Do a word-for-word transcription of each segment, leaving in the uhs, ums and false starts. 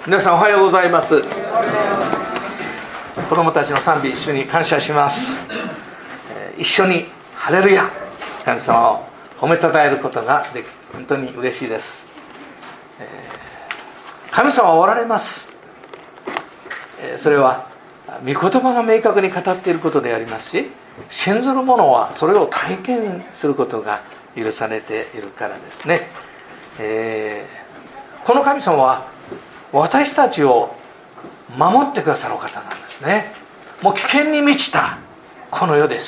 皆さんおはようございます。子供たちの賛美一緒に感謝します。一緒にハレルヤ、神様を褒めたたえることができ本当に嬉しいです。神様はおられます。それは御言葉が明確に語っていることでありますし、信ずる者はそれを体験することが許されているからですね。えー、この神様は私たちを守ってくださるお方なんですね。もう危険に満ちたこの世です。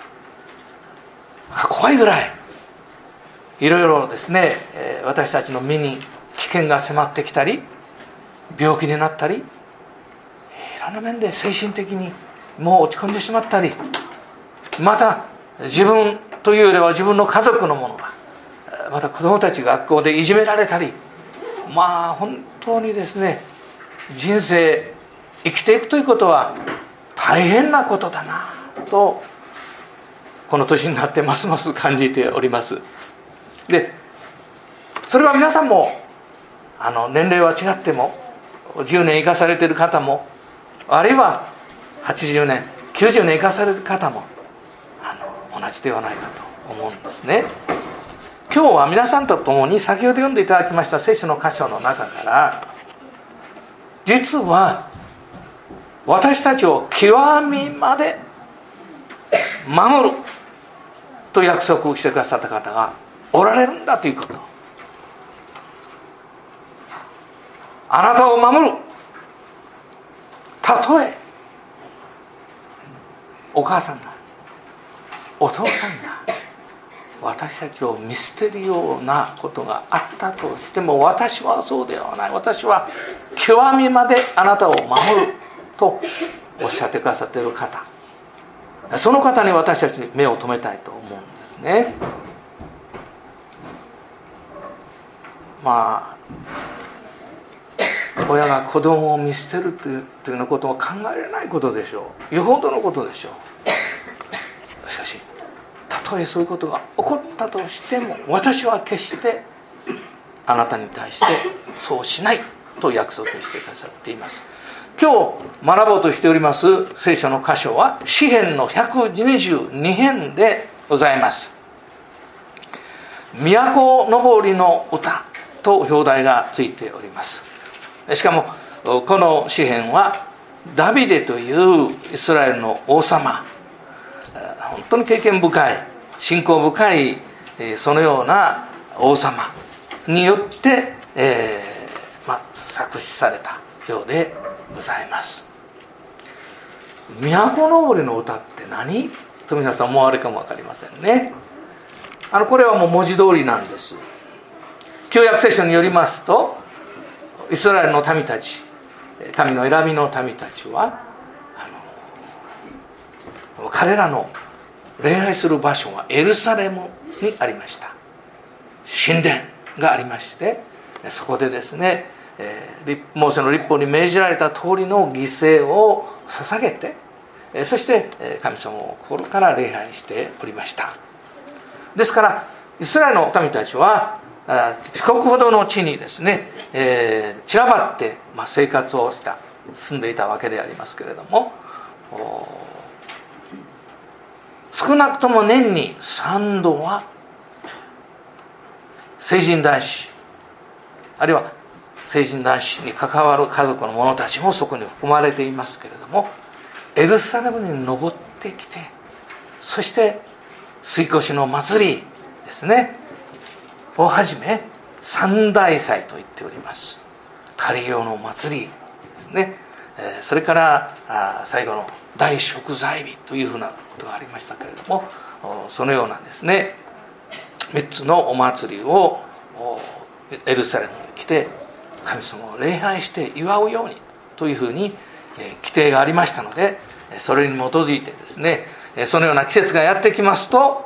怖いぐらいいろいろですね、私たちの身に危険が迫ってきたり、病気になったり、いろんな面で精神的にもう落ち込んでしまったり、また自分というよりは自分の家族の者が、また子供たちが学校でいじめられたり、まあ本当にですね、人生生きていくということは大変なことだなと、この年になってますます感じております。で、それは皆さんもあの年齢は違っても、じゅうねん生かされている方も、あるいははちじゅうねんきゅうじゅうねん生かされる方もあの同じではないかと思うんですね。今日は皆さんと共に先ほど読んでいただきました聖書の箇所の中から、実は私たちを極みまで守ると約束をしてくださった方がおられるんだということ。あなたを守る。たとえお母さんが、お父さんが私たちを見捨てるようなことがあったとしても、私はそうではない。私は極みまであなたを守るとおっしゃってくださっている方、その方に私たちに目を留めたいと思うんですね。まあ親が子供を見捨てるというというようなことも考えられないことでしょう。よほどのことでしょう。しかしたとえそういうことが起こったとしても、私は決してあなたに対してそうしないと約束してくださっています。今日学ぼうとしております聖書の箇所は詩編のひゃくにじゅうに編でございます。都のぼりの歌と表題がついております。しかもこの詩編はダビデというイスラエルの王様、本当に経験深い、信仰深いそのような王様によって、えーまあ、作詞されたようでございます。都のぼりの歌って何と皆さん思われるかも分かりませんね。あのこれはもう文字通りなんです。旧約聖書によりますと、イスラエルの民たち、神の選びの民たちはあの彼らの礼拝する場所はエルサレムにありました。神殿がありまして、そこでですね、モーセの律法に命じられた通りの犠牲を捧げて、そして神様を心から礼拝しておりました。ですからイスラエルの民たちは四国ほどの地にですね、えー、散らばって、まあ、生活をした住んでいたわけでありますけれども、少なくとも年にさんどは成人男子、あるいは成人男子に関わる家族の者たちもそこに含まれていますけれども、エルサレムに登ってきて、そして杉越の祭りですねをはじめ三大祭と言っております狩用の祭りですね、それから最後の大食材日というふうなことがありましたけれども、そのようなですねみっつのお祭りをエルサレムに来て神様を礼拝して祝うようにというふうに規定がありましたので、それに基づいてですね、そのような季節がやってきますと、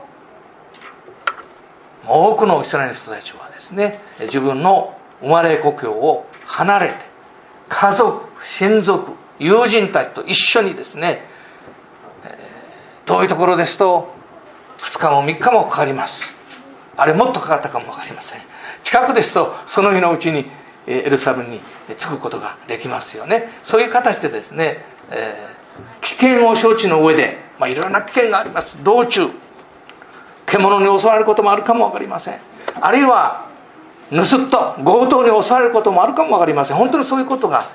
多くのイスラエルの人たちはですね、自分の生まれ故郷を離れて、家族、親族、友人たちと一緒にですね、遠いところですとふつかもみっかもかかります。あれもっとかかったかもわかりません。近くですとその日のうちにエルサレムに着くことができますよね。そういう形でですね、えー、危険を承知の上で、まあ、いろんな危険があります。道中獣に襲われることもあるかも分かりません。あるいは盗っ人強盗に襲われることもあるかも分かりません。本当にそういうことが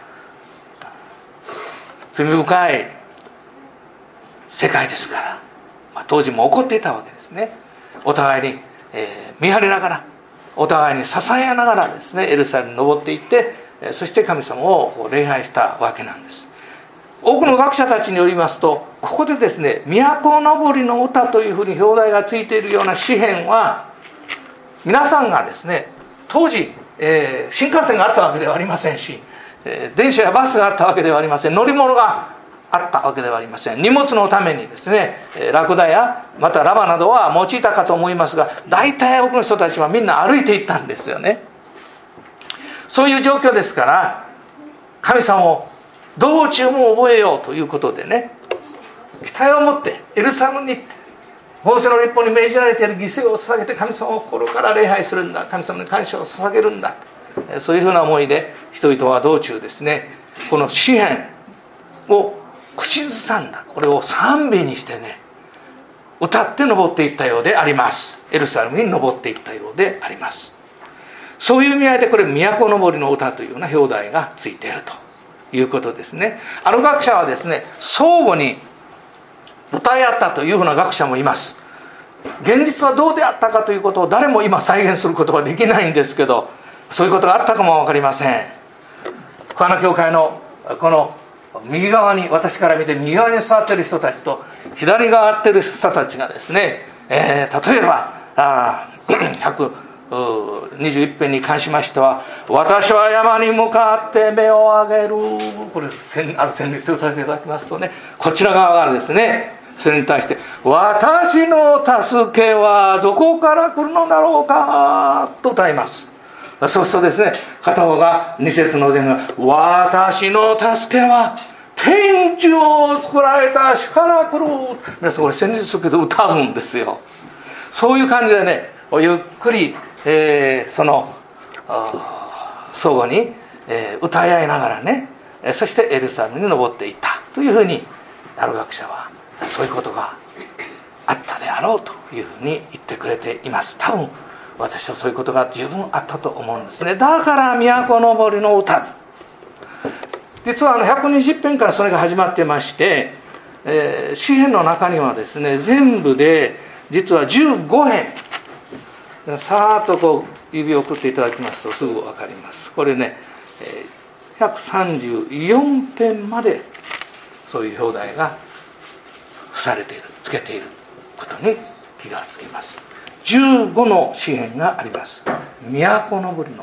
罪深い世界ですから、まあ、当時も起こっていたわけですね。お互いに、えー、見張りながら、お互いに支えながらですね、エルサレムに登っていって、そして神様を礼拝したわけなんです。多くの学者たちによりますと、ここでですね、都のぼりの歌というふうに表題がついているような詩篇は、皆さんがですね、当時、えー、新幹線があったわけではありませんし、えー、電車やバスがあったわけではありません。乗り物があったわけではありません。荷物のためにですね、ラクダやまたラバなどは用いたかと思いますが、大体多くの人たちはみんな歩いていったんですよね。そういう状況ですから、神様を道中も覚えようということでね、期待を持ってエルサレムに行って、モーセの律法に命じられている犠牲を捧げて神様を心から礼拝するんだ、神様に感謝を捧げるんだ、そういうふうな思いで人々は道中ですね、この詩篇を口ずさんだ、これを賛美にしてね、歌って登っていったようであります。エルサレムに登っていったようであります。そういう意味合いで、これ都のぼりの歌というような表題がついているということですね。ある学者はですね、相互に歌い合ったというふうな学者もいます。現実はどうであったかということを誰も今再現することはできないんですけど、そういうことがあったかもわかりません。小穴教会のこの右側に、私から見て右側に座っている人たちと左側に座っている人たちがですね、えー、例えばあひゃくにじゅういち編に関しましては、私は山に向かって目を上げる、これある旋律を歌っていただきますとね、こちら側がですね、それに対して私の助けはどこから来るのだろうかと歌います。そうするとですね、片方がに節の前が、私の助けは天地を作られた主から来る。皆さんこれ旋律するけど歌うんですよ。そういう感じでね、ゆっくり、えー、その相互に、えー、歌い合いながらね、そしてエルサレムに登っていったというふうに、ある学者はそういうことがあったであろうというふうに言ってくれています。多分私はそういうことが十分あったと思うんですね。だから都のぼりの歌、実はあのひゃくにじゅう編からそれが始まってまして、えー、詩編の中にはですね、全部で実はじゅうご編、さーっとこう指を送っていただきますとすぐ分かります。これね、ひゃくさんじゅうよん編までそういう表題が付されている、つけていることに気がつきます。じゅうごの詩編があります。都のぼりの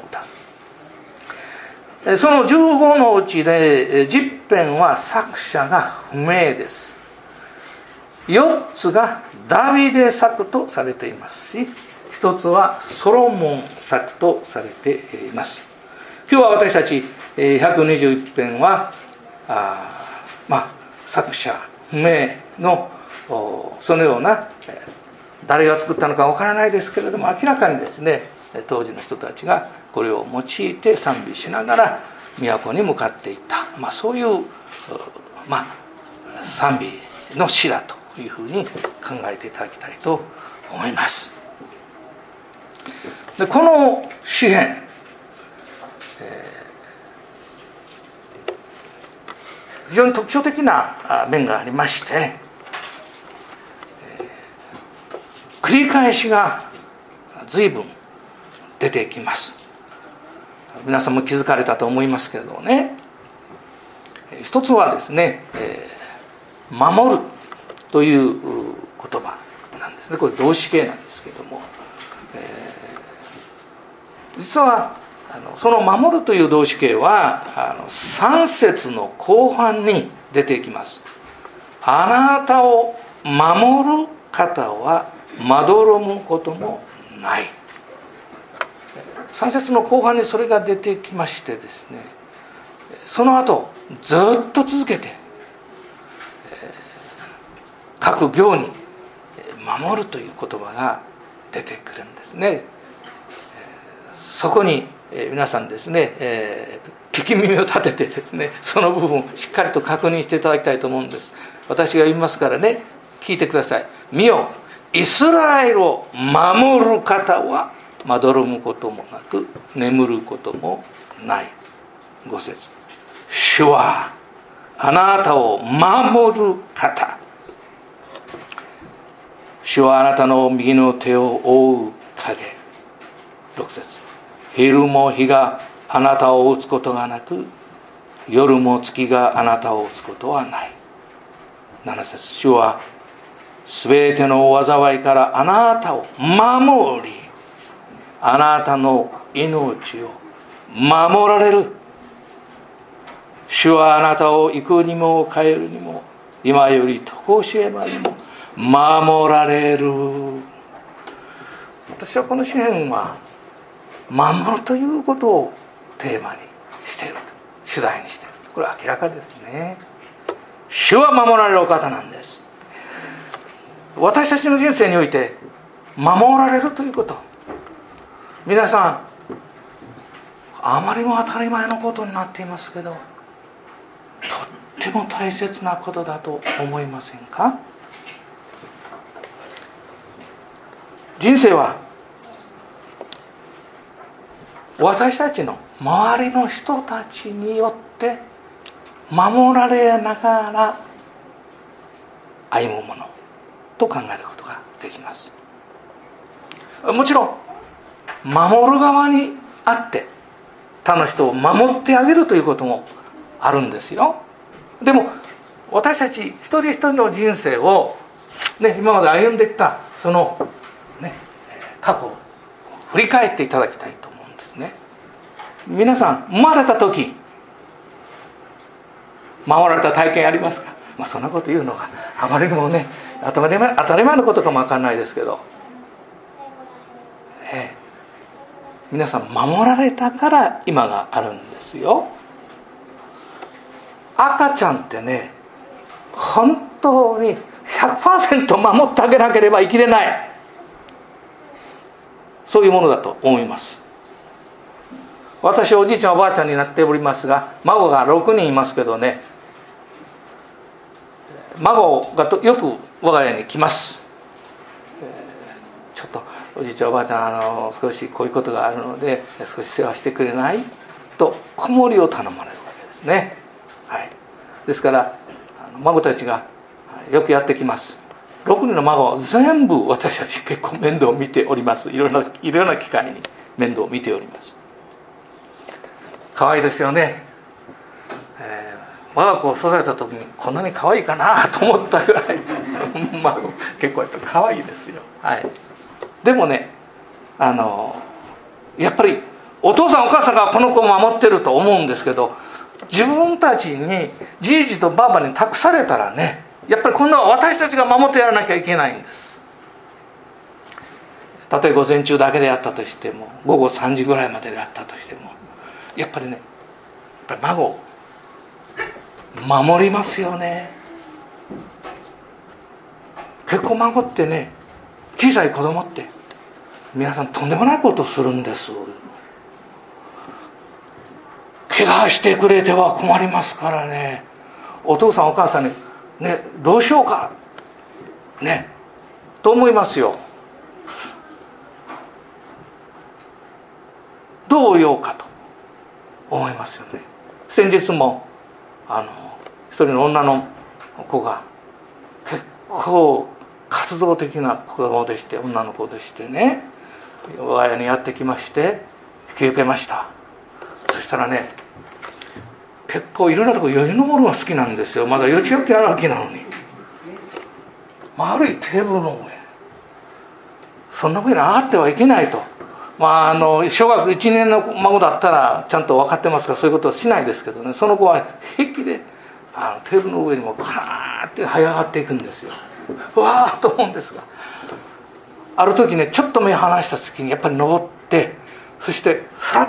歌。そのじゅうごのうちでじゅっ編は作者が不明です。よっつがダビデ作とされていますし、ひとつはソロモン作とされています。今日は私たちひゃくにじゅういち編はあ、まあ、作者不明のそのような、誰が作ったのかわからないですけれども、明らかにですね、当時の人たちがこれを用いて賛美しながら都に向かっていった、まあ、そういう、まあ、賛美の詩だというふうに考えていただきたいと思います。でこの詩編、えー、非常に特徴的な面がありまして、繰り返しが随分出てきます。皆さんも気づかれたと思いますけれどもね、一つはですね、えー、守るという言葉なんですね。これ動詞形なんですけれども、えー、実はあのその守るという動詞形はあのさん節の後半に出てきます。あなたを守る方はまどろむこともない。さん節の後半にそれが出てきましてですね、その後ずっと続けて各行に守るという言葉が出てくるんですね。 そこに、えー、皆さんですね、えー、聞き耳を立ててですね、その部分をしっかりと確認していただきたいと思うんです。私が言いますからね、聞いてください。見よ、イスラエルを守る方はまどろむこともなく眠ることもない。ご節、主はあなたを守る方。主はあなたの右の手を覆う影。ろく節、昼も日があなたを打つことがなく、夜も月があなたを打つことはない。なな節、主はすべての災いからあなたを守り、あなたの命を守られる。主はあなたを行くにも帰るにも、今より常しえまでも守られる。私はこの詩篇は守るということをテーマにしていると、主題にしている。これは明らかですね。主は守られるお方なんです。私たちの人生において守られるということ、皆さんあまりも当たり前のことになっていますけど、とっても大切なことだと思いませんか？人生は私たちの周りの人たちによって守られながら歩むものと考えることができます。もちろん守る側にあって他の人を守ってあげるということもあるんですよ。でも私たち一人一人の人生を、ね、今まで歩んできたその、ね、過去を振り返っていただきたいと思うんですね。皆さん生まれた時守られた体験ありますか？まあ、そんなこと言うのがあまりにもね当たり前、当たり前のことかもわかんないですけど、ええ、皆さん守られたから今があるんですよ。赤ちゃんってね、本当に ひゃくパーセント 守ってあげなければ生きれない、そういうものだと思います。私おじいちゃんおばあちゃんになっておりますが、孫がろくにんいますけどね、孫がよく我が家に来ます。ちょっとおじいちゃんおばあちゃん、あの少しこういうことがあるので少し世話してくれないと子守を頼まれるわけですね。はい、ですから孫たちがよくやってきます。ろくにんの孫は全部私たち結構面倒を見ております。いろんないろんな機会に面倒を見ております。可愛いですよね。えー、我が子を育てた時にこんなに可愛いかなと思ったぐらい孫結構やっぱり可愛いですよ。はい。でもね、あのやっぱりお父さんお母さんがこの子を守ってると思うんですけど、自分たちにじいじとばあばに託されたらね、やっぱり今度は私たちが守ってやらなきゃいけないんです。たとえ午前中だけでやったとしても、午後さんじぐらいまででやったとしても、やっぱりね、やっぱり孫を守りますよね。結構孫ってね、小さい子供って皆さんとんでもないことをするんです。怪我してくれては困りますからね。お父さんお母さんにね、どうしようかねと思いますよ。どうようかと思いますよね。先日もあの一人の女の子が結構活動的な子供でして、女の子でしてね、我が家にやってきまして引き受けました。そしたらね、結構いろんなところよじ登るのが好きなんですよ。まだよちよき歩きなのに、丸いテーブルの上、そんな上に上がってはいけないと。まあ、あの小学いちねんの孫だったらちゃんと分かってますからそういうことはしないですけどね、その子は平気であのテーブルの上にもカーッて這い上がっていくんですよ。うわーと思うんですが、ある時ね、ちょっと目を離した時にやっぱり登って、そしてフラッ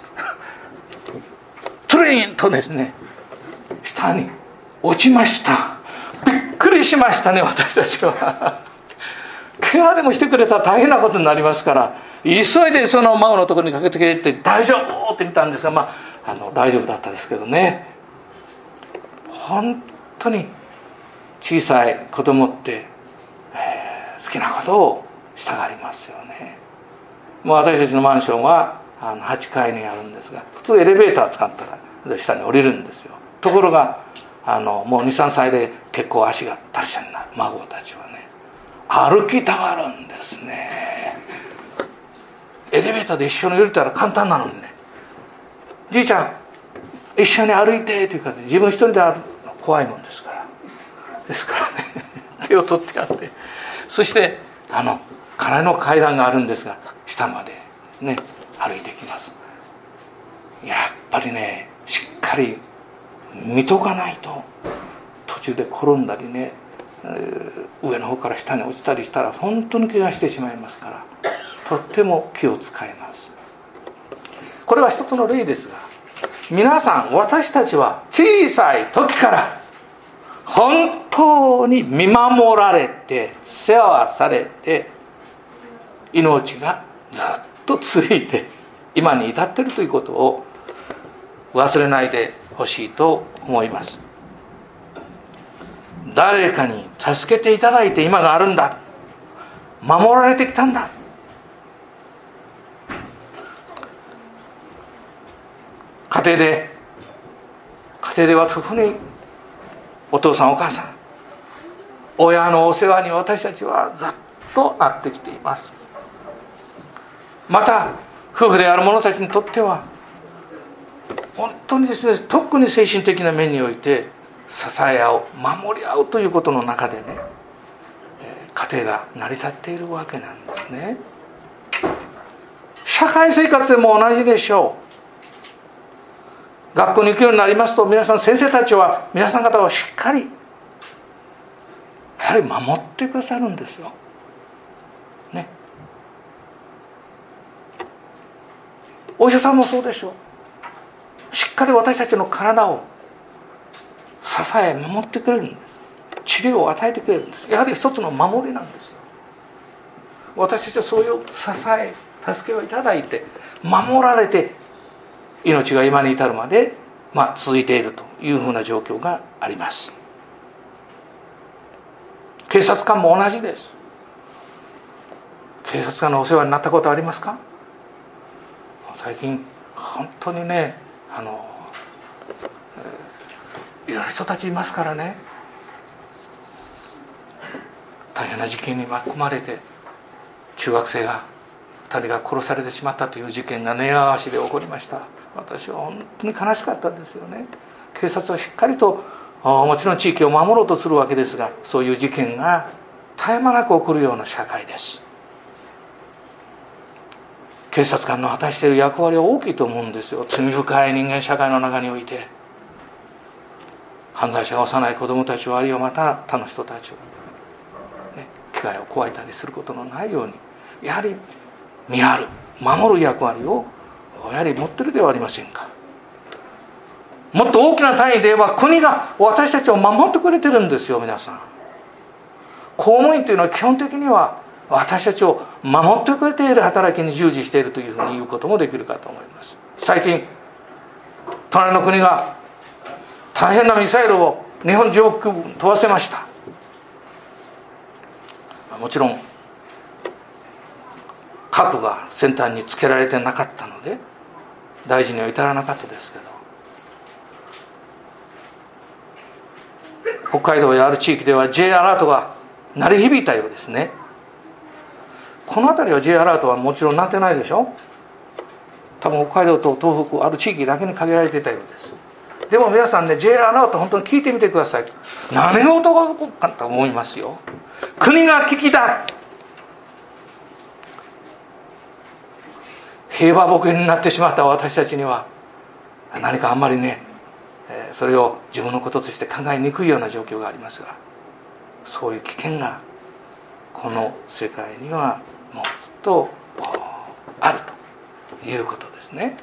トゥリーンとですね下に落ちました。びっくりしましたね、私たちは。 怪我でもしてくれたら大変なことになりますから、急いでその孫のところに駆けつけて大丈夫って見たんですが、まあ、あの大丈夫だったですけどね。本当に小さい子供って、えー、好きなことをしたがりますよね。もう私たちのマンションはあのはちかいにあるんですが、普通エレベーター使ったら下に降りるんですよ。ところがあのもうにさんさいで結構足が達者になる孫たちはね、歩きたがるんですね。エレベーターで一緒に降りたら簡単なのにね、じいちゃん一緒に歩いてというか、自分一人で歩くの怖いもんですからですからね手を取ってやって、そしてあの空の階段があるんですが下までですね歩いていきます。やっぱりね、しっかり見とかないと途中で転んだりね、上の方から下に落ちたりしたら本当に怪我してしまいますから、とっても気を使います。これは一つの例ですが、皆さん私たちは小さい時から本当に見守られて世話されて、命がずっと続いて今に至っているということを忘れないでほしいと思います。誰かに助けていただいて今があるんだ、守られてきたんだ。家庭で家庭では特にお父さんお母さん、親のお世話に私たちはずっとなってきています。また夫婦である者たちにとっては本当にですね、特に精神的な面において支え合う、守り合うということの中でね、家庭が成り立っているわけなんですね。社会生活でも同じでしょう。学校に行くようになりますと、皆さん先生たちは皆さん方をしっかりやはり守ってくださるんですよね。お医者さんもそうでしょう。しっかり私たちの体を支え守ってくれるんです。治療を与えてくれるんです。やはり一つの守りなんですよ。私たちはそういう支え助けをいただいて守られて、命が今に至るまで、まあ、続いているというふうな状況があります。警察官も同じです。警察官のお世話になったことありますか？最近本当にね、あの、えー、いろんな人たちいますからね、大変な事件に巻き込まれて中学生がふたりが殺されてしまったという事件が寝屋川市で起こりました。私は本当に悲しかったんですよね。警察はしっかりともちろん地域を守ろうとするわけですが、そういう事件が絶え間なく起こるような社会です。警察官の果たしている役割は大きいと思うんですよ。罪深い人間社会の中において、犯罪者が幼い子供たちを、あるいはまた他の人たちを、ね、危害を加えたりすることのないように、やはり見張る、守る役割をやはり持っているではありませんか。もっと大きな単位で言えば、国が私たちを守ってくれてるんですよ。皆さん、公務員というのは基本的には私たちを守ってくれている働きに従事しているというふうに言うこともできるかと思います。最近隣の国が大変なミサイルを日本上空に飛ばせました。もちろん核が先端につけられてなかったので大事には至らなかったですけど、北海道やある地域では J アラートが鳴り響いたようですね。この辺りは J アラートはもちろん鳴ってないでしょ。多分北海道と東北ある地域だけに限られていたようです。でも皆さんね、 J アラート本当に聞いてみてください。何が音が起こるかと思いますよ。国が危機だ、平和ボケになってしまった私たちには何かあんまりね、それを自分のこととして考えにくいような状況がありますが、そういう危険がこの世界にはもっとあるということですね。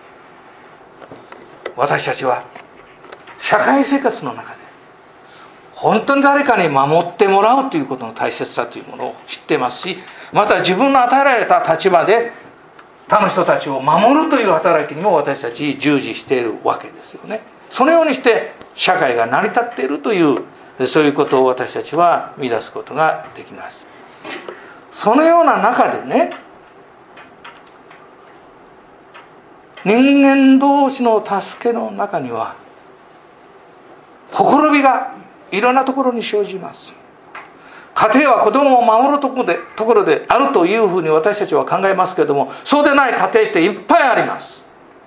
私たちは社会生活の中で本当に誰かに守ってもらうということの大切さというものを知っていますし、また自分の与えられた立場で他の人たちを守るという働きにも私たち従事しているわけですよね。そのようにして社会が成り立っているという、そういうことを私たちは見出すことができます。そのような中でね、人間同士の助けの中にはほころびがいろんなところに生じます。家庭は子供を守るところで、ところであるというふうに私たちは考えますけれども、そうでない家庭っていっぱいあります。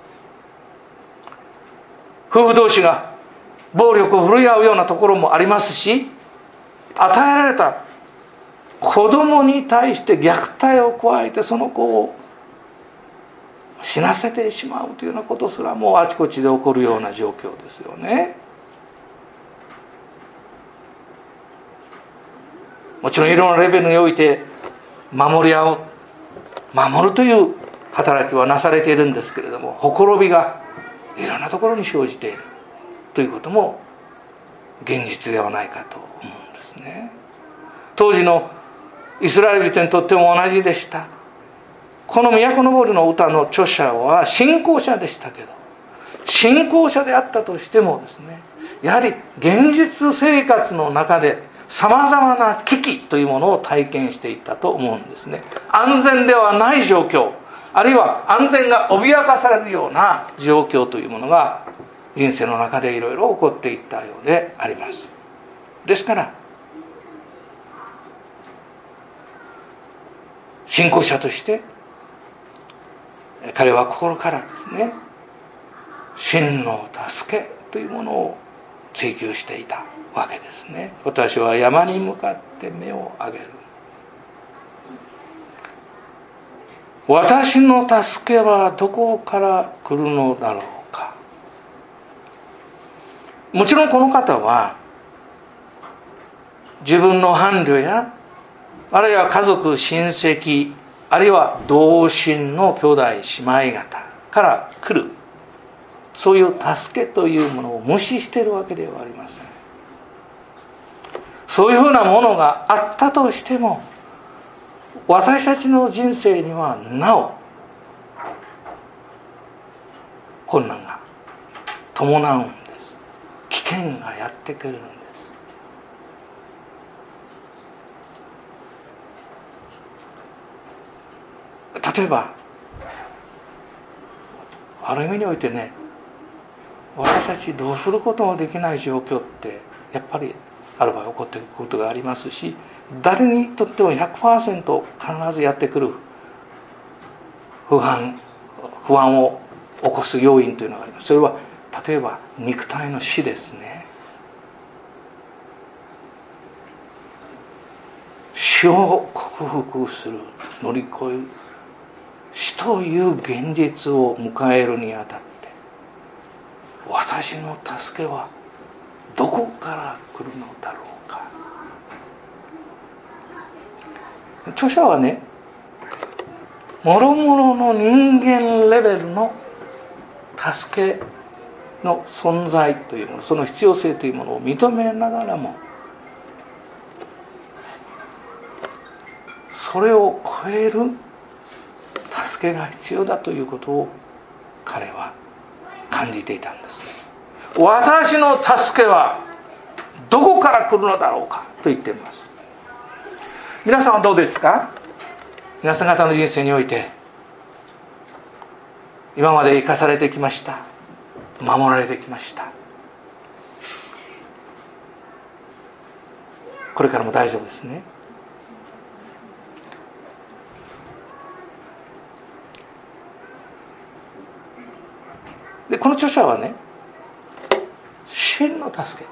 夫婦同士が暴力を振るい合うようなところもありますし、与えられた子供に対して虐待を加えてその子を死なせてしまうというようなことすらもあちこちで起こるような状況ですよね。もちろんいろんなレベルにおいて守り合う、守るという働きはなされているんですけれども、ほころびがいろんなところに生じているということも現実ではないかと思うんですね。当時のイスラエル人にとっても同じでした。この都のぼりの歌の著者は信仰者でしたけど、信仰者であったとしてもですね、やはり現実生活の中でさまざまな危機というものを体験していったと思うんですね。安全ではない状況、あるいは安全が脅かされるような状況というものが人生の中でいろいろ起こっていったようであります。ですから信仰者として彼は心からですね、真の助けというものを追求していたわけですね。私は山に向かって目を上げる。私の助けはどこから来るのだろうか。もちろんこの方は自分の伴侶やあるいは家族親戚あるいは同心の兄弟姉妹方から来るそういう助けというものを無視しているわけではありません。そういうふうなものがあったとしても私たちの人生にはなお困難が伴うんです。危険がやってくるんです。例えばある意味においてね、私たちどうすることもできない状況ってやっぱりある場合起こっていくことがありますし、誰にとっても ひゃくパーセント 必ずやってくる不安不安を起こす要因というのがあります。それは例えば肉体の死ですね。死を克服する、乗り越える、死という現実を迎えるにあたって私の助けはどこから来るのだろうか。著者はね、もろもろの人間レベルの助けの存在というもの、その必要性というものを認めながらもそれを超える助けが必要だということを彼は感じていたんですね。私の助けはどこから来るのだろうかと言っています。皆さんはどうですか？皆さん方の人生において今まで生かされてきました、守られてきました、これからも大丈夫ですね。でこの著者はね、真の助け、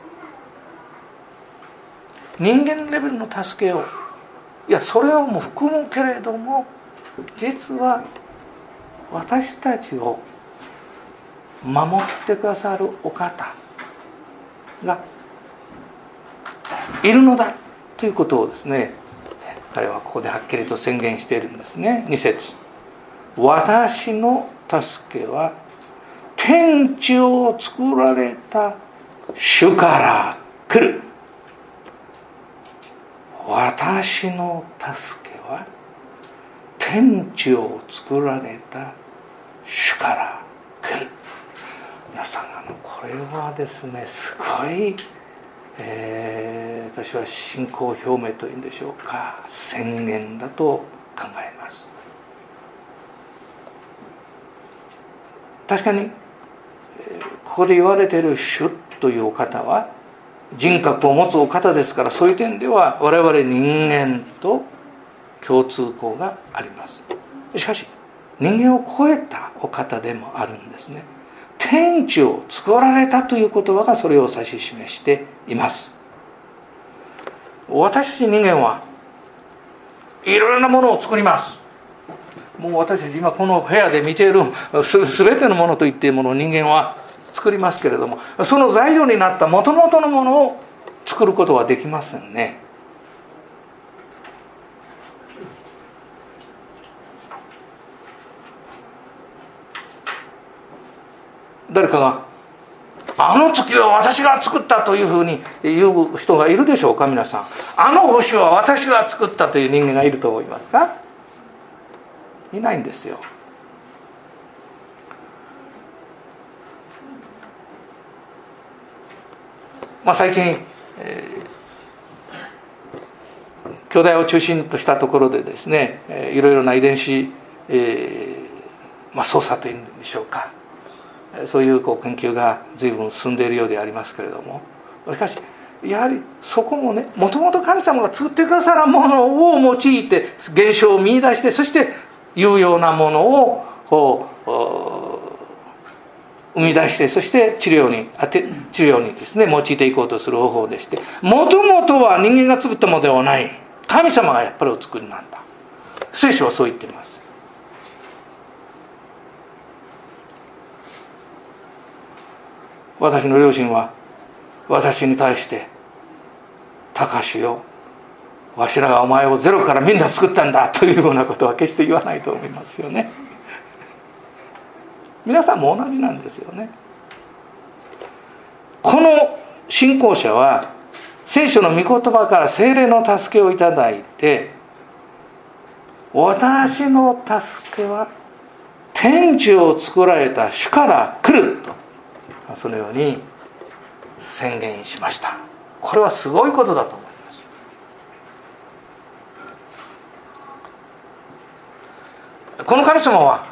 人間レベルの助けを、いやそれをも含むけれども実は私たちを守ってくださるお方がいるのだということをですね、彼はここではっきりと宣言しているんですね。に節、私の助けは天地を作られた主から来る。 私の助けは天地を作られた主から来る。皆さん、あのこれはですね、すごい、えー、私は信仰表明というんでしょうか、宣言だと考えます。確かに、えー、ここで言われている主というお方は人格を持つお方ですから、そういう点では我々人間と共通項があります。しかし人間を超えたお方でもあるんですね。天地を作られたという言葉がそれを指し示しています。私たち人間はいろいろなものを作ります。もう私たち今この部屋で見ているすべてのものといっているものを人間は作りますけれども、その材料になった元々のものを作ることはできませんね。誰かがあの月は私が作ったというふうに言う人がいるでしょうか。皆さん、あの星は私が作ったという人間がいると思いますか？いないんですよ。まあ、最近、えー、兄弟を中心としたところでですね、えー、いろいろな遺伝子、えーまあ、操作というんでしょうか、そういうこう研究が随分進んでいるようでありますけれども、しかしやはりそこもね、もともと神様が作ってくださるものを用いて現象を見出して、そして有用なものをこう生み出して、そして治療に当て治療にですね用いていこうとする方法でして、もともとは人間が作ったものではない、神様がやっぱりお作りなんだ。聖書はそう言っています。私の両親は私に対して「高志よ、わしらがお前をゼロからみんな作ったんだ」というようなことは決して言わないと思いますよね。皆さんも同じなんですよね。この信仰者は聖書の御言葉から聖霊の助けをいただいて、私の助けは天地を作られた主から来ると、そのように宣言しました。これはすごいことだと思います。この神様は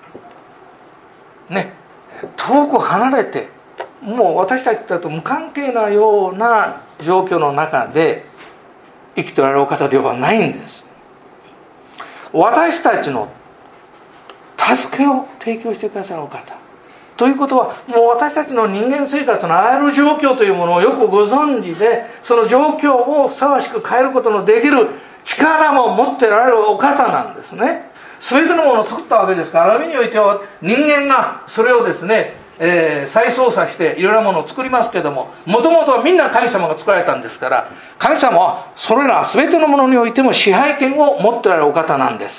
ね、遠く離れて、もう私たちと無関係なような状況の中で生きておられるお方ではないんです。私たちの助けを提供してくださるお方ということは、もう私たちの人間生活のあらゆる状況というものをよくご存知で、その状況をふさわしく変えることのできる力も持っておられるお方なんですね。全てのものを作ったわけですから、ある意味においては人間がそれをですね、えー、再操作していろいろなものを作りますけれども、もともとはみんな神様が作られたんですから、神様はそれら全てのものにおいても支配権を持っておられるお方なんです。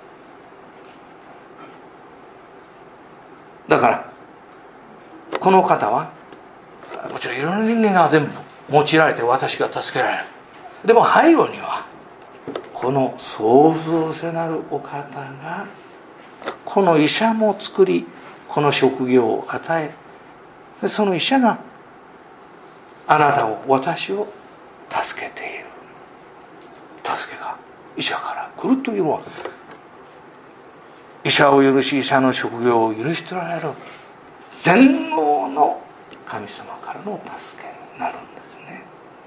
だからこの方はもちろんいろんな人間が全部用いられて私が助けられる。でも背後にはこの創造せなるお方がこの医者も作り、この職業を与え、でその医者があなたを、私を助けている。助けが医者から来るというのは、医者を許し医者の職業を許しておられる全能の神様からの助けになるんですね。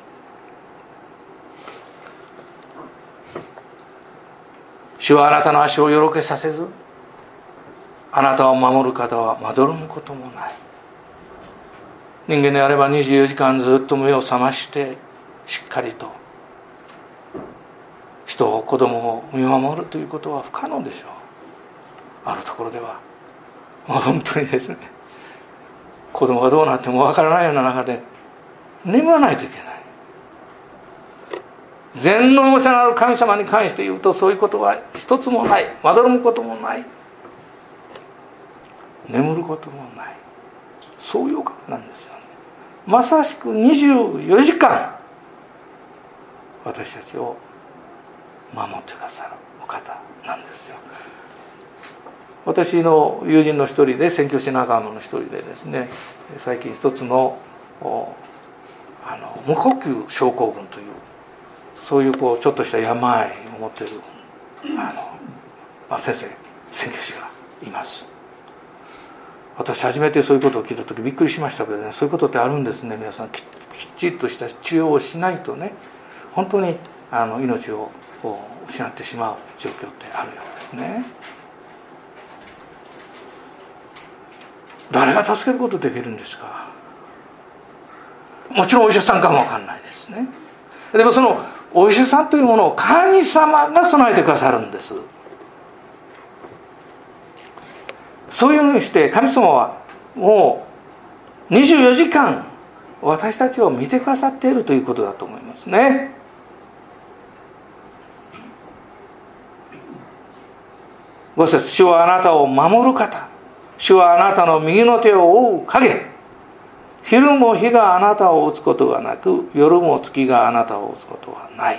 主はあなたの足をよろけさせず、あなたを守る方はまどろむこともない。人間であればにじゅうよじかんずっと目を覚ましてしっかりと人を、子供を見守るということは不可能でしょう。あるところではもう本当にですね、子供がどうなってもわからないような中で眠らないといけない。全能者なる神様に関して言うと、そういうことは一つもない。まどろむこともない、眠ることもない、そういうお方なんですよね。まさしくにじゅうよじかん私たちを守ってくださるお方なんですよ。私の友人の一人で、宣教師仲間の一人でですね、最近一つのあの無呼吸症候群という、そういうこうちょっとした病を持っているあの、まあ、先生宣教師がいます。私初めてそういうことを聞いた時びっくりしましたけどね、そういうことってあるんですね。皆さんきっちりとした治療をしないとね、本当にあの命を失ってしまう状況ってあるようですね。誰が助けることできるんですか。もちろんお医者さんかもわかんないですね。でもそのお医者さんというものを神様が備えてくださるんです。そういうふうにして神様はもうにじゅうよじかん私たちを見てくださっているということだと思いますね。ご節、主はあなたを守る方、主はあなたの右の手を覆う影、昼も日があなたを打つことがなく、夜も月があなたを打つことはない。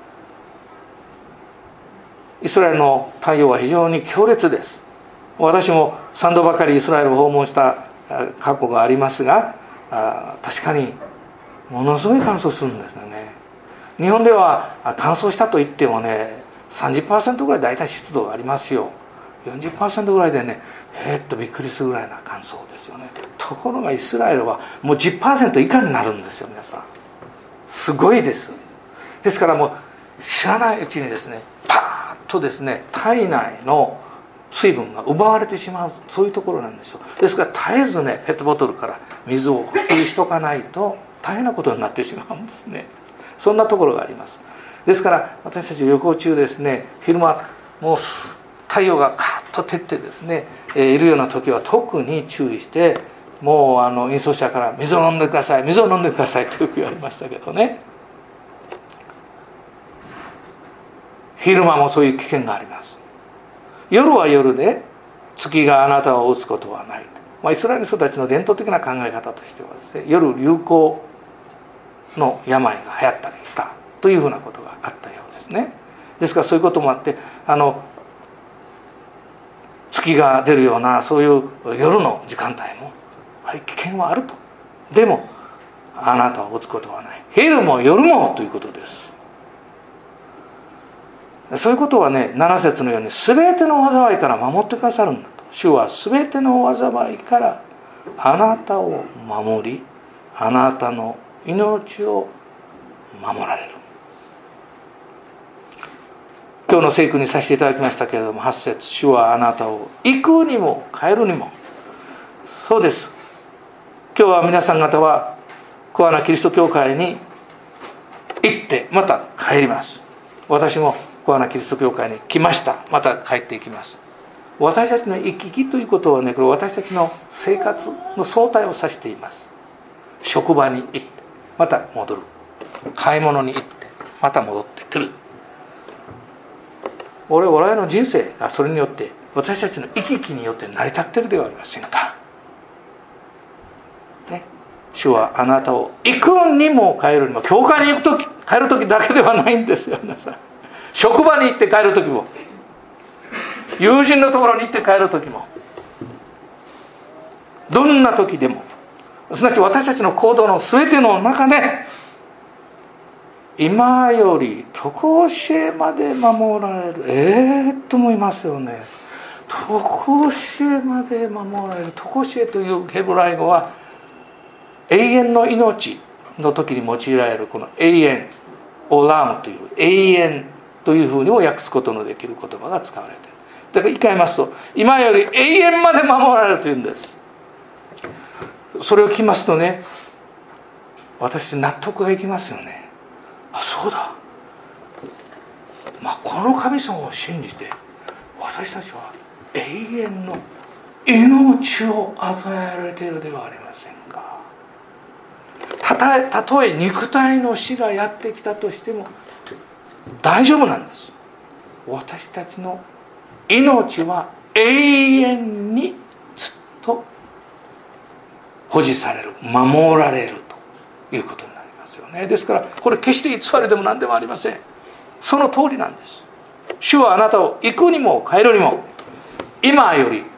イスラエルの太陽は非常に強烈です。私もさんどばかりイスラエルを訪問した過去がありますが、確かにものすごい乾燥するんですよね。日本では乾燥したといってもね、さんじゅっパーセントぐらい大体湿度がありますよ。よんじゅっパーセントぐらいでね、へーっとびっくりするぐらいな乾燥ですよね。ところがイスラエルはもう じゅっパーセント 以下になるんですよ。皆さんすごいです。ですからもう知らないうちにですね、パーッとですね、体内の水分が奪われてしまう、そういうところなんですよ。ですから絶えずね、ペットボトルから水を補給しとかないと大変なことになってしまうんですね。そんなところがあります。ですから私たち旅行中ですね、昼間もう太陽がカーッと照ってですね、えー、いるような時は特に注意して、もうあの引率者から水を飲んでください、水を飲んでくださいとよく言われましたけどね。昼間もそういう危険があります。夜は夜で月があなたを打つことはない。まあ、イスラエルの人たちの伝統的な考え方としてはですね、夜流行の病が流行ったりしたというふうなことがあったようですね。ですからそういうこともあって、あの月が出るようなそういう夜の時間帯もあれ危険はあると。でもあなたを打つことはない。昼も夜もということです。そういうことはね、なな節のように全ての災いから守ってくださるんだと。主は全ての災いからあなたを守り、あなたの命を守られる。今日の聖句にさせていただきましたけれども、はち節、主はあなたを行くにも帰るにも。そうです。今日は皆さん方は桑名キリスト教会に行ってまた帰ります。私も桑名キリスト教会に来ました。また帰っていきます。私たちの行き来ということはね、これ私たちの生活の相対を指しています。職場に行ってまた戻る、買い物に行ってまた戻ってくる。俺我々の人生がそれによって、私たちの行き来によって成り立っているではありませんか、ね、主はあなたを行くにも帰るにも、教会に行くとき帰るときだけではないんですよ。皆さん、職場に行って帰るときも、友人のところに行って帰るときも、どんなときでも、すなわち私たちの行動の全ての中で、今より常しえまで守られる。ええー、と思いますよね。常しえまで守られる。常しえというヘブライ語は永遠の命の時に用いられるこの永遠、オラムという永遠というふうにも訳すことのできる言葉が使われている。だから一回言いますと、今より永遠まで守られるというんです。それを聞きますとね、私納得がいきますよね。あ、そうだ、まあ、この神様を信じて私たちは永遠の命を与えられているではありませんか。たとえ、たとえ肉体の死がやってきたとしても大丈夫なんです。私たちの命は永遠にずっと保持される、守られるということになります。 よね。ですからこれ決して偽りでも何でもありません。その通りなんです。主はあなたを行くにも帰るにも今より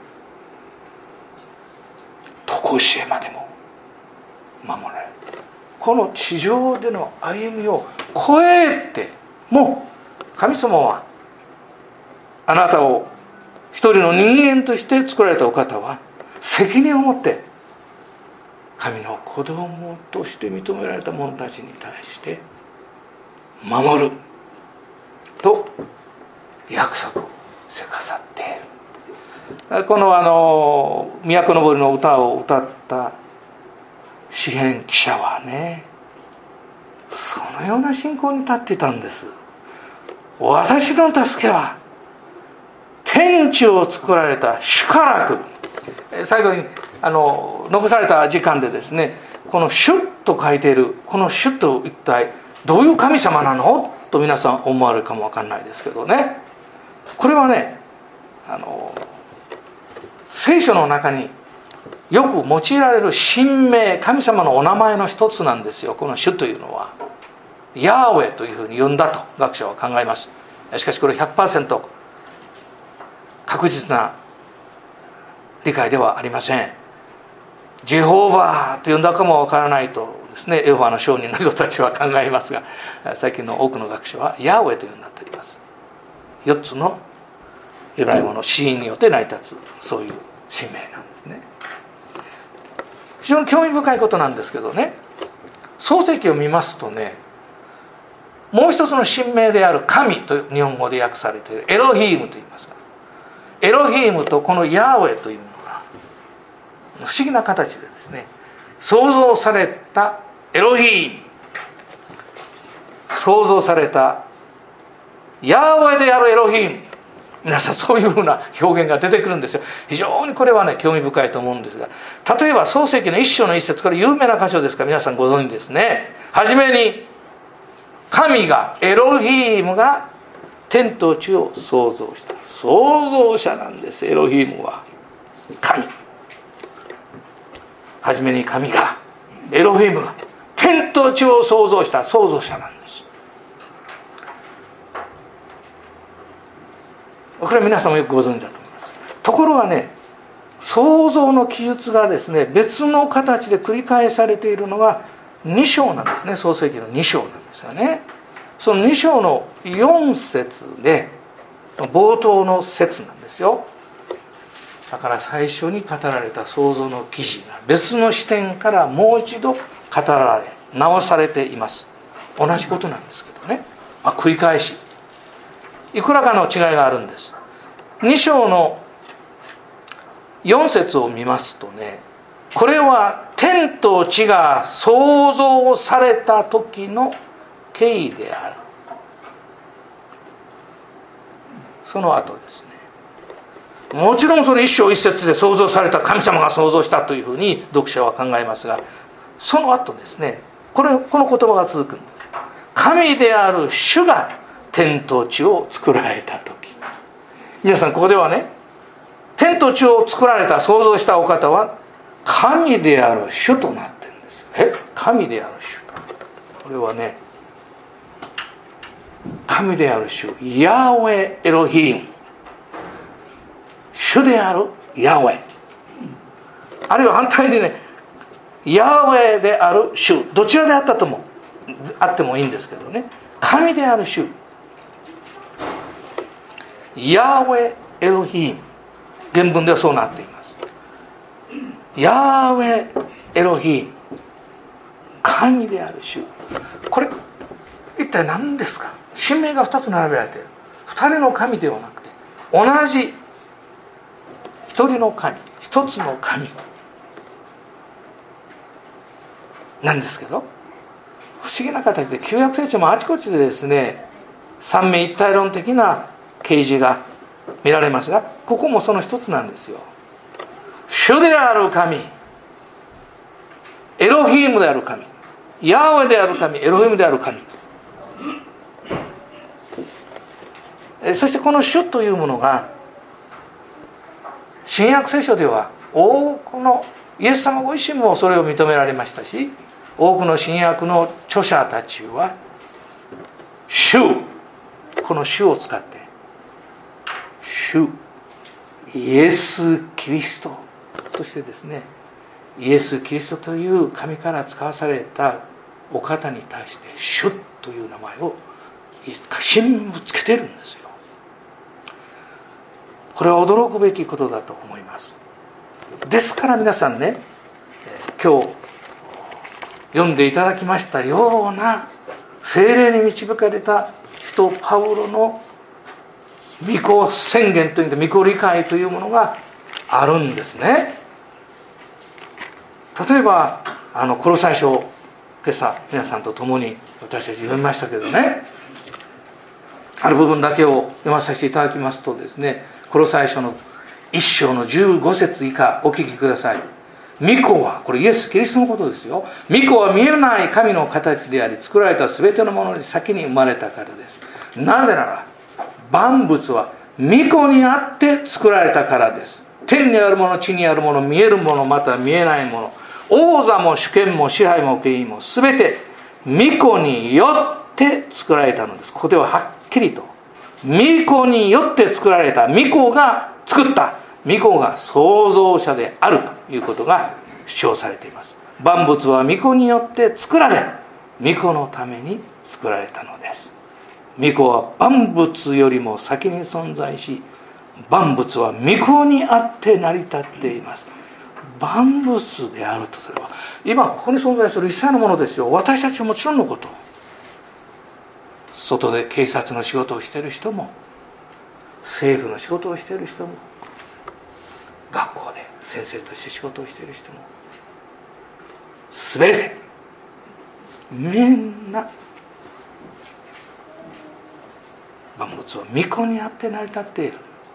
常しえまでも守られる。この地上での歩みを超えても神様はあなたを一人の人間として作られたお方は責任を持って神の子供として認められた者たちに対して守ると約束をしてくださっている。このあの都のぼりの歌を歌った詩編記者はね、そのような信仰に立っていたんです。私の助けは天地を作られた主から来る。最後にあの残された時間でですね、この主と書いているこの主と一体どういう神様なのと皆さん思われるかもわかんないですけどね、これはね、あの聖書の中によく用いられる神名、神様のお名前の一つなんですよ。この主というのはヤーウェというふうに呼んだと学者は考えます。しかしこれ ひゃくパーセント 確実な理解ではありません。ジェホーバーと呼んだかもわからないとですね、エホバの証人の人たちは考えますが、最近の多くの学者はヤーウェというようになっております。よっつの由来語の子音によって成り立つそういう神名なんですね。非常に興味深いことなんですけどね、創世記を見ますとね、もう一つの神名である神と日本語で訳されているエロヒームと言いますが、エロヒームとこのヤーウェというものが不思議な形でですね、創造されたエロヒーム、創造されたヤーウェであるエロヒーム、皆さんそういうふうな表現が出てくるんですよ。非常にこれはね興味深いと思うんですが、例えば創世記の一章の一節、これ有名な箇所ですから皆さんご存知ですね。はじめに神が、エロヒームが天と地を創造した。創造者なんです。エロヒームは神。はじめに神が、エロヒームが天と地を創造した創造者なんです。これは皆さんもよくご存知だと思います。ところがね、創造の記述がですね別の形で繰り返されているのがに章なんですね。創世記のに章なんですよね。そのに章のよん節で冒頭の節なんですよ。だから最初に語られた創造の記事が別の視点からもう一度語られ直されています。同じことなんですけどね、まあ、繰り返しいくらかの違いがあるんです。に章のよん節を見ますとね、これは天と地が創造された時の経緯である。その後ですね、もちろんそれ一章一節で創造された神様が創造したというふうに読者は考えますが、その後ですね、これこの言葉が続くんです。神である主が天と地を作られた時、皆さんここではね、天と地を作られた創造したお方は神である主となってるんです。え神である主、これはね、神である主ヤーウェエロヒーム、主であるヤーウェ、あるいは反対でね、ヤーウェである主、どちらであったともあってもいいんですけどね、神である主ヤーウェエロヒーム、原文ではそうなっています。ヤーウェエロヒーム、神である主、これ一体何ですか。神名がふたつ並べられている。ふたりの神ではなくて同じひとりの神、一つの神なんですけど、不思議な形で旧約聖書もあちこちでですね三位一体論的な啓示が見られますが、ここもその一つなんですよ。主である神、エロヒームである神、ヤーウェである神、エロヒームである神、そしてこの主というものが新約聖書では多くのイエス様ご自身もそれを認められましたし、 多くの新約の著者たちは主、この主を使って主イエス・キリストとしてですね、イエス・キリストという神から使わされたお方に対して主という名前を神をつけてるんですよ。これは驚くべきことだと思います。ですから皆さんね、今日読んでいただきましたような聖霊に導かれた人パウロの御子宣言というか御子理解というものがあるんですね。例えばあのコロサイ書、今朝皆さんと共に私たち読みましたけどね、ある部分だけを読まさせていただきますとですね、コロサイ書の一章のじゅうご節以下お聞きください。御子は、これイエス・キリストのことですよ。御子は見えない神の形であり、作られた全てのものに先に生まれたからです。なぜなら万物は御子にあって作られたからです。天にあるもの、地にあるもの、見えるもの、また見えないもの、王座も主権も支配も権威も全て御子によって作られたのです。ここでははっきりと御子によって作られた、御子が作った、御子が創造者であるということが主張されています。万物は御子によって作られ、御子のために作られたのです。御子は万物よりも先に存在し、万物は御子にあって成り立っています。万物であるとすれば、今ここに存在する一切のものですよ。私たちはもちろんのこと、外で警察の仕事をしている人も、政府の仕事をしている人も、学校で先生として仕事をしている人も、全てみんな万物は御子にあって成り立っている。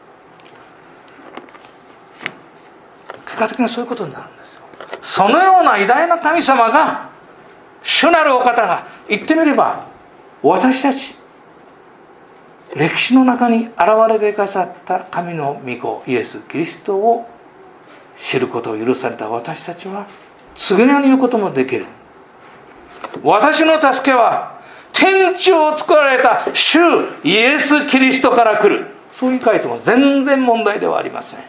結果的にそういうことになるんですよ。そのような偉大な神様が、主なるお方が、言ってみれば私たち歴史の中に現れてくださった神の御子イエス・キリストを知ることを許された私たちは次のように言うこともできる。私の助けは天地を作られた主イエス・キリストから来る。そういう書いても全然問題ではありません。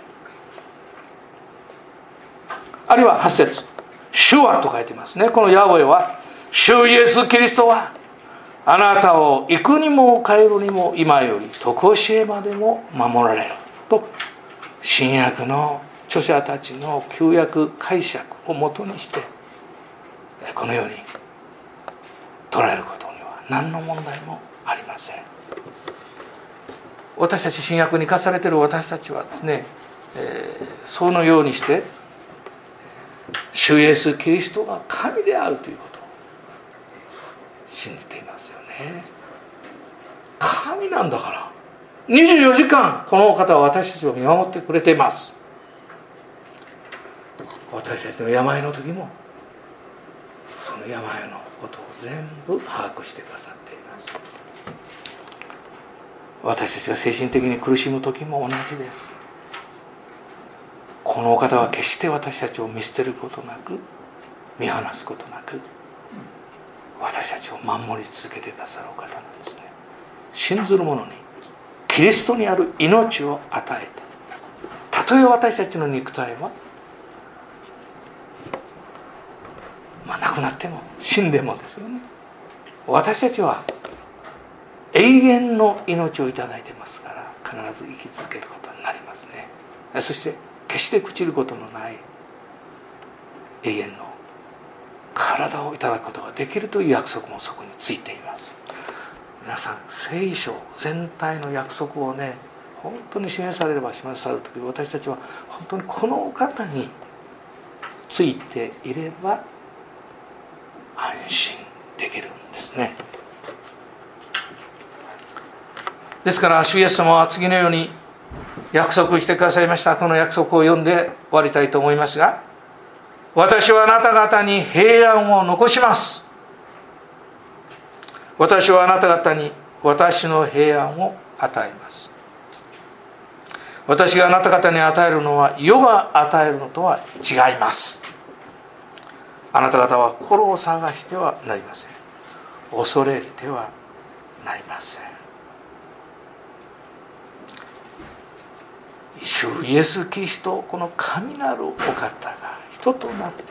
あるいははち節、主はと書いてますね。このヤホウェは、主イエス・キリストはあなたを幾にも帰るにも今より常しえまでも守られると、新約の著者たちの旧約解釈をもとにしてこのように捉えることには何の問題もありません。私たち新約に生かされている私たちはですね、えー、そのようにして主イエス・キリストが神であるということを信じていますよね。神なんだからにじゅうよじかんこのお方は私たちを見守ってくれています。私たちの病の時もその病のことを全部把握してくださっています。私たちが精神的に苦しむ時も同じです。このお方は決して私たちを見捨てることなく、見放すことなく、私たちを守り続けてくださるお方なんですね。信ずる者にキリストにある命を与えた。たとえ私たちの肉体は、まあ、亡くなっても死んでもですよね、私たちは永遠の命をいただいてますから、必ず生き続けることになりますね。そして決して朽ちることのない永遠の体をいただくことができるという約束もそこについています。皆さん、聖書全体の約束をね、本当に示されれば示されるとき、私たちは本当にこのお方についていれば安心できるんですね。ですから主イエス様は次のように約束してくださいました。この約束を読んで終わりたいと思いますが、私はあなた方に平安を残します。私はあなた方に私の平安を与えます。私があなた方に与えるのは世が与えるのとは違います。 あなた方は心を探してはなりません。恐れてはなりません。主イエス・キリスト、この神なるお方が人となって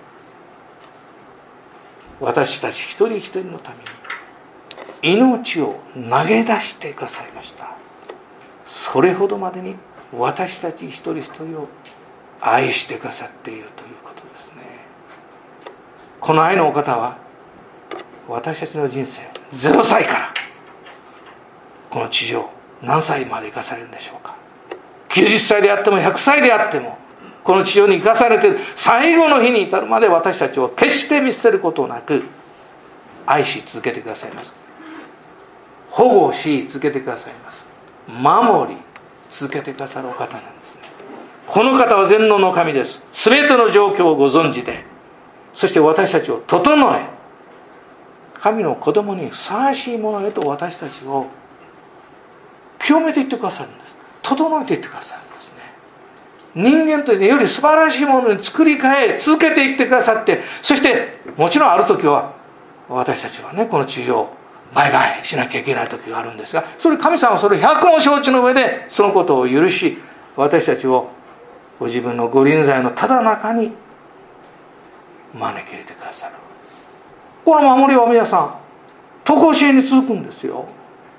私たち一人一人のために命を投げ出してくださいました。それほどまでに私たち一人一人を愛してくださっているということですね。この愛のお方は私たちの人生ゼロさいからこの地上何歳まで生かされるんでしょうか。きゅうじゅっさいであってもひゃくさいであってもこの地上に生かされている最後の日に至るまで私たちを決して見捨てることなく愛し続けてくださいます。保護し続けてくださいます。守り続けてくださるお方なんですね。この方は全能の神です。すべての状況をご存知で、そして私たちを整え、神の子供にふさわしいものへと私たちを清めていってくださるんです。整えていってくださるんですね。人間としてより素晴らしいものに作り変え続けていってくださって、そしてもちろんある時は私たちはね、この地上をバイバイしなきゃいけない時があるんですが、それ神様はそれ百も承知の上でそのことを許し、私たちをご自分のご臨在のただ中に招き入れてくださる。この守りは皆さん常しえに続くんですよ。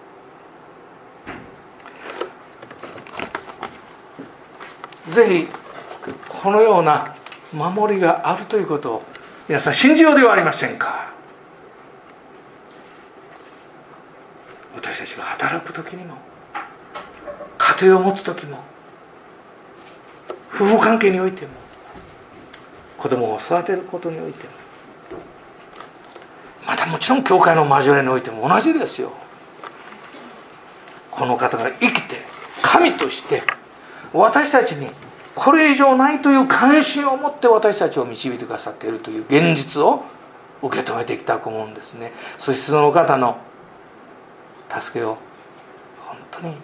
ぜひこのような守りがあるということを皆さん信じようではありませんか。私たちが働く時にも、家庭を持つ時も、夫婦関係においても、子供を育てることにおいても、またもちろん教会の交わりにおいても同じですよ。この方が生きて神として私たちにこれ以上ないという関心を持って私たちを導いてくださっているという現実を受け止めていきたく思うんですね。そしてその方の助けを本当に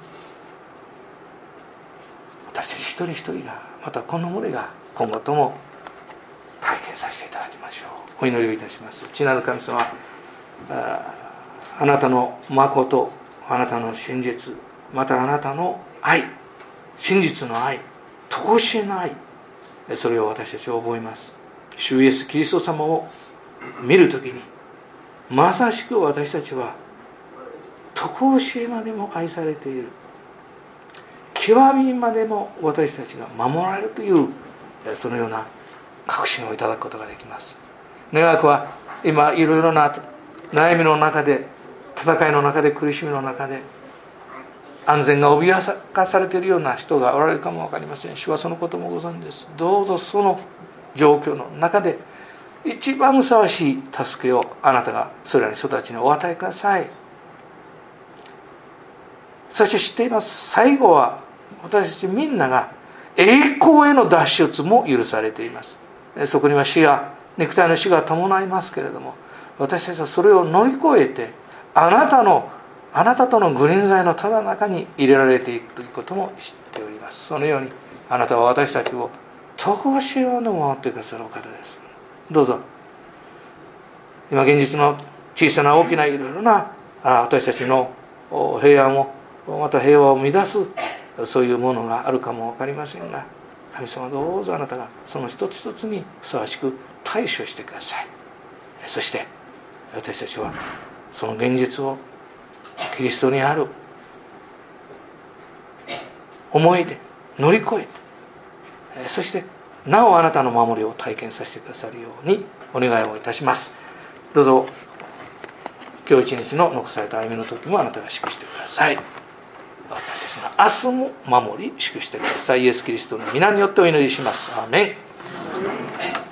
私たち一人一人が、またこの群れが今後とも体験させていただきましょう。お祈りをいたします。父なる神様、 あ, あなたの誠、あなたの真実、またあなたの愛、真実の愛、常しえの愛、それを私たちは覚えます。主イエスキリスト様を見るときにまさしく私たちは常しえまでも愛されている、極みまでも私たちが守られるというそのような確信をいただくことができます。願わくは今いろいろな悩みの中で、戦いの中で、苦しみの中で安全が脅かされているような人がおられるかも分かりません。主はそのこともご存知です。どうぞその状況の中で一番ふさわしい助けをあなたがそれらの人たちにお与えください。そして知っています、最後は私たちみんなが栄光への脱出も許されています。そこには死が、肉体の死が伴いますけれども、私たちはそれを乗り越えてあなたのあなたとのご臨在のただ中に入れられていくということも知っております。そのようにあなたは私たちを常しえまで守ってくださるお方です。どうぞ今現実の小さな大きないろいろな私たちの平安を、また平和を乱すそういうものがあるかも分かりませんが、神様どうぞあなたがその一つ一つにふさわしく対処してください。そして私たちはその現実をキリストにある思いで乗り越え、そしてなおあなたの守りを体験させてくださるようにお願いをいたします。どうぞ今日一日の残された歩みの時もあなたが祝してください。私たちの明日も守り祝してください。イエスキリストの皆によってお祈りします。アーメン。